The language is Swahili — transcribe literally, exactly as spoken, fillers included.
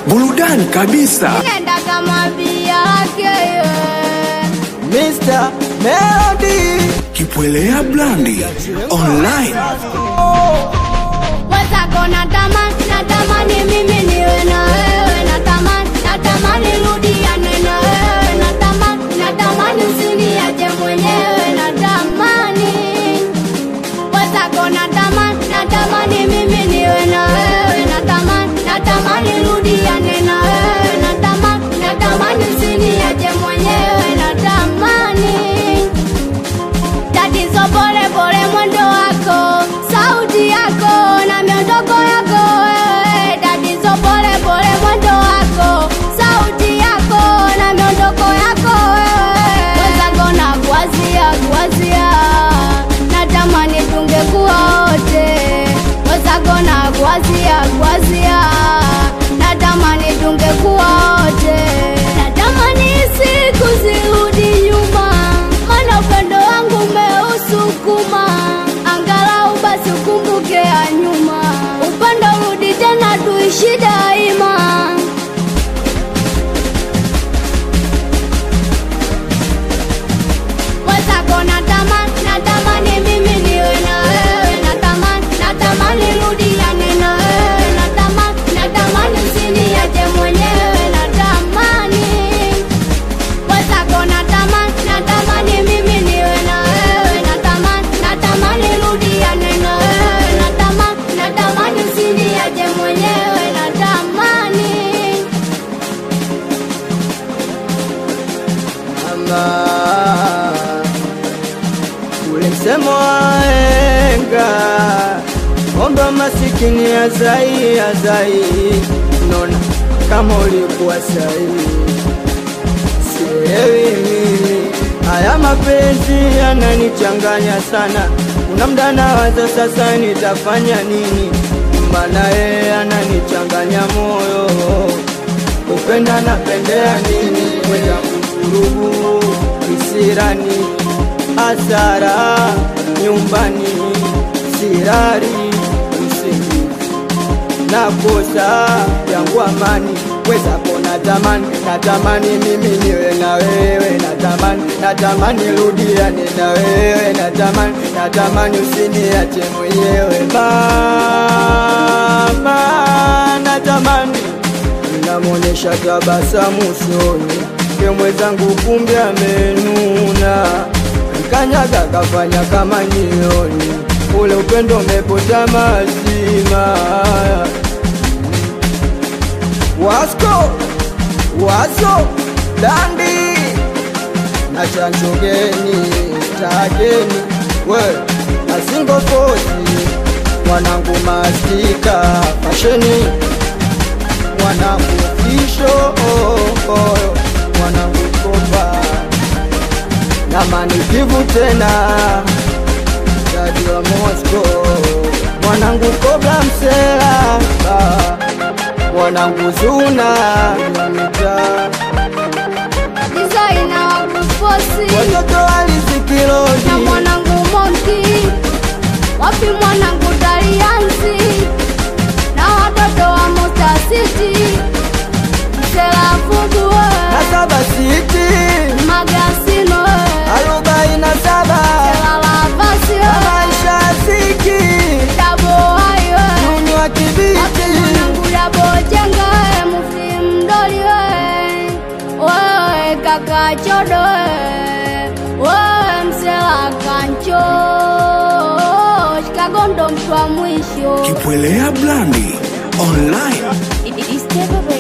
burudani kabisa. Nenda kama via yake Mister Melody Kipwelea Blandi online. Wazako natamani, natamani mimi niwe na wewe. Natamani, natamani rudiane na wewe. Natamani, natamani usiniache mwenyewe. Natamani wazako natamani, natamani mimi niwe na wewe. Natamani, natamani rudiane na wewe. Natamani, natamani usiniache mwenyewe. Natamani tatizo pole pole mwendo wako, sauti yako na miondoko yako wewe. Tatizo pole pole mwendo wako, sauti yako na miondoko yako wewe. Wenzangu na kuwazia kuwazia, natamani tungekuwa wote. Wenzangu na kuwazia kuwazia, natamani tungekuwa wote. Natamani siku zirudi nyuma, maana upendo wangu umeusukuma. Angalau basi ukumbuke ya nyuma, upendo rudi tena tuishi daima. Wazako natamani, natamani mimi niwe na wewe. Natamani, natamani rudiane na wewe. Natamani, natamani usiniache mwenyewe. Natamani wazako natamani, natamani mimi niwe na wewe. Natamani, natamani rudiane na wewe. Natamani, natamani usiniache mwenyewe. Natamani Mama ule msemo waenga, omba masikini ya zai ya zai. Nona kama ulikuwa sahi, sielewi mimi. Haya mapenzi yananichanganya sana. Kuna mda nawaza sasa nitafanya nini, maana yeye ananichanganya moyo. Kupenda napendea nini, kwenda kuvurugu kisirani, hasara nyumbani, sirari usingizi, nakosa yangu amani. Wezako natamani, natamani mimi niwe na wewe. Natamani, natamani rudiane na wewe. Natamani, natamani usiniache mwenyewe. Mama natamani, namuonesha tabasamu usoni ke mwenzangu, kumbe amenuna. Kanyaga kafanya kama nioni, ule upendo umepota mazima. Wasko wazo Dandi na chanjogeni takeni we na singo kosi, mwanangu mastika fasheni, mwanangu kisho oh, oh, mwanangu kopa na manikivu tena Radio Moscow, mwanangu kobla msela ah, mwanangu zuna mita designer wa kufosi, watoto walizikilodi na mwanangu Monki. Wapi mwanangu Dariansi na watoto wa Mota City, Msela Fugu na saba city Magasino arobaini na saba Msela Lavasi maisha siki Dabo Hayo Nunu wa kibiti. Wapi mwanangu Dabo Jenga Mufi Mdoli wewe kaka Chodo wewe Msela Kancho Shikagondo mtu wa mwisho. Kipwelea Blandi online. It is